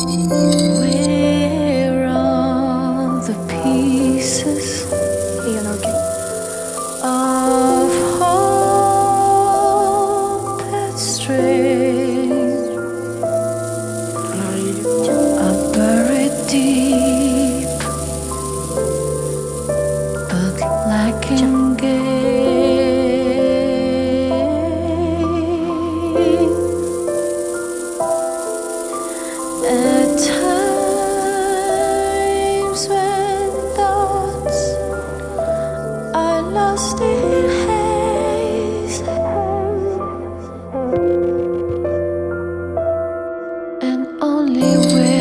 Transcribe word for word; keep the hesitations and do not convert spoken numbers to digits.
Where are the pieces Iyan, okay. of hope that stray are buried deep but lacking gain? At times when thoughts are lost in haze, and only way